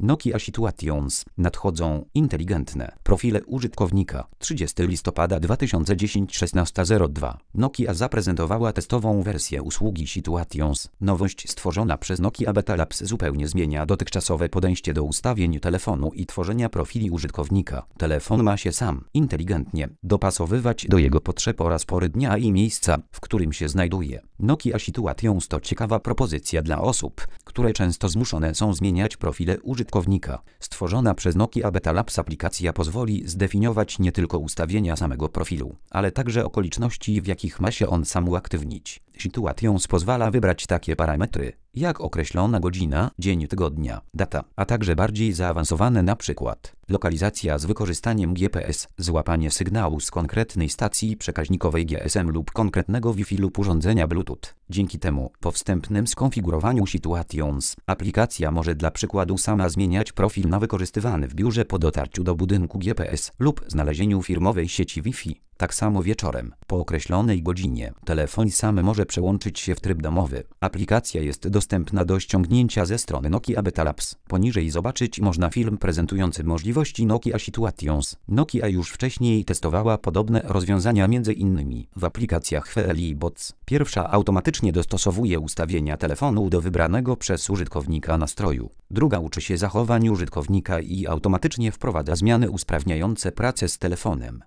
Nokia Situations. Nadchodzą inteligentne profile użytkownika. 30 listopada 2010 16:02. Nokia zaprezentowała testową wersję usługi Situations. Nowość stworzona przez Nokia Beta Labs zupełnie zmienia dotychczasowe podejście do ustawień telefonu i tworzenia profili użytkownika. Telefon ma się sam inteligentnie dopasowywać do jego potrzeb oraz pory dnia i miejsca, w którym się znajduje. Nokia Situations to ciekawa propozycja dla osób, które często zmuszone są zmieniać profile użytkownika. Stworzona przez Nokia Beta Labs aplikacja pozwoli zdefiniować nie tylko ustawienia samego profilu, ale także okoliczności, w jakich ma się on sam uaktywnić. Situations pozwala wybrać takie parametry, jak określona godzina, dzień tygodnia, data, a także bardziej zaawansowane np. lokalizacja z wykorzystaniem GPS, złapanie sygnału z konkretnej stacji przekaźnikowej GSM lub konkretnego Wi-Fi lub urządzenia Bluetooth. Dzięki temu, po wstępnym skonfigurowaniu Situations, aplikacja może dla przykładu sama zmieniać profil na wykorzystywany w biurze po dotarciu do budynku GPS lub znalezieniu firmowej sieci Wi-Fi. Tak samo wieczorem, po określonej godzinie, telefon sam może przełączyć się w tryb domowy. Aplikacja jest dostępna do ściągnięcia ze strony Nokia Beta Labs. Poniżej zobaczyć można film prezentujący możliwości Nokia Situations. Nokia już wcześniej testowała podobne rozwiązania m.in. w aplikacjach FLI Bots. Pierwsza automatycznie dostosowuje ustawienia telefonu do wybranego przez użytkownika nastroju. Druga uczy się zachowań użytkownika i automatycznie wprowadza zmiany usprawniające pracę z telefonem.